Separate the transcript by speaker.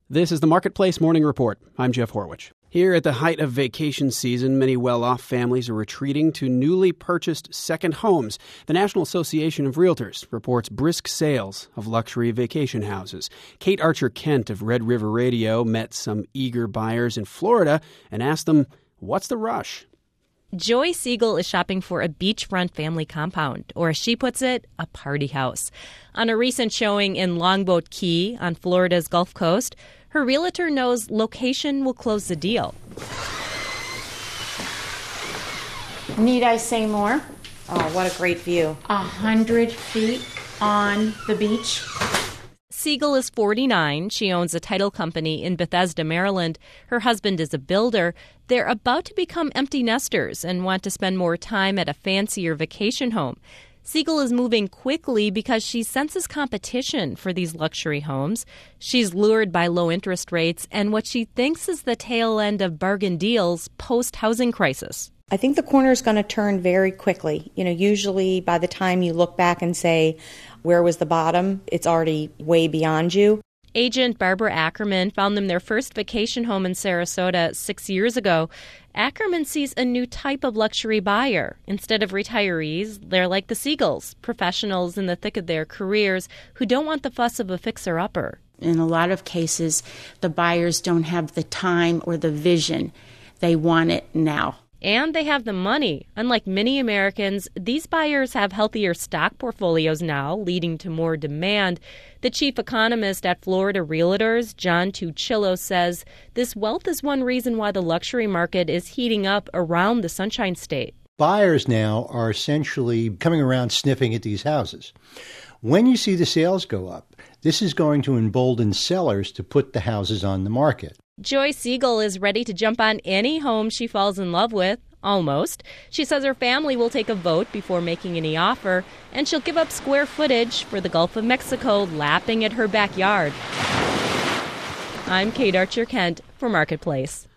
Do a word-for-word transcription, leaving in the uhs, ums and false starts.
Speaker 1: This is the Marketplace Morning Report. I'm Jeff Horwich. Here at the height of vacation season, many well-off families are retreating to newly purchased second homes. The National Association of Realtors reports brisk sales of luxury vacation houses. Kate Archer-Kent of Red River Radio met some eager buyers in Florida and asked them, what's the rush?
Speaker 2: Joy Siegel is shopping for a beachfront family compound, or as she puts it, a party house. On a recent showing in Longboat Key on Florida's Gulf Coast, her realtor knows location will close the deal.
Speaker 3: Need I say more?
Speaker 2: Oh, what a great view.
Speaker 3: A hundred feet on the beach.
Speaker 2: Siegel is forty-nine. She owns a title company in Bethesda, Maryland. Her husband is a builder. They're about to become empty nesters and want to spend more time at a fancier vacation home. Siegel is moving quickly because she senses competition for these luxury homes. She's lured by low interest rates and what she thinks is the tail end of bargain deals post-housing crisis.
Speaker 4: I think the corner is going to turn very quickly. You know, usually by the time you look back and say, where was the bottom, it's already way beyond you.
Speaker 2: Agent Barbara Ackerman found them their first vacation home in Sarasota six years ago. Ackerman sees a new type of luxury buyer. Instead of retirees, they're like the Siegels, professionals in the thick of their careers who don't want the fuss of a fixer-upper.
Speaker 3: In a lot of cases, the buyers don't have the time or the vision. They want it now.
Speaker 2: And they have the money. Unlike many Americans, these buyers have healthier stock portfolios now, leading to more demand. The chief economist at Florida Realtors, John Tuccillo, says this wealth is one reason why the luxury market is heating up around the Sunshine State.
Speaker 5: Buyers now are essentially coming around sniffing at these houses. When you see the sales go up, this is going to embolden sellers to put the houses on the market.
Speaker 2: Joy Siegel is ready to jump on any home she falls in love with, almost. She says her family will take a vote before making any offer, and she'll give up square footage for the Gulf of Mexico lapping at her backyard. I'm Kate Archer-Kent for Marketplace.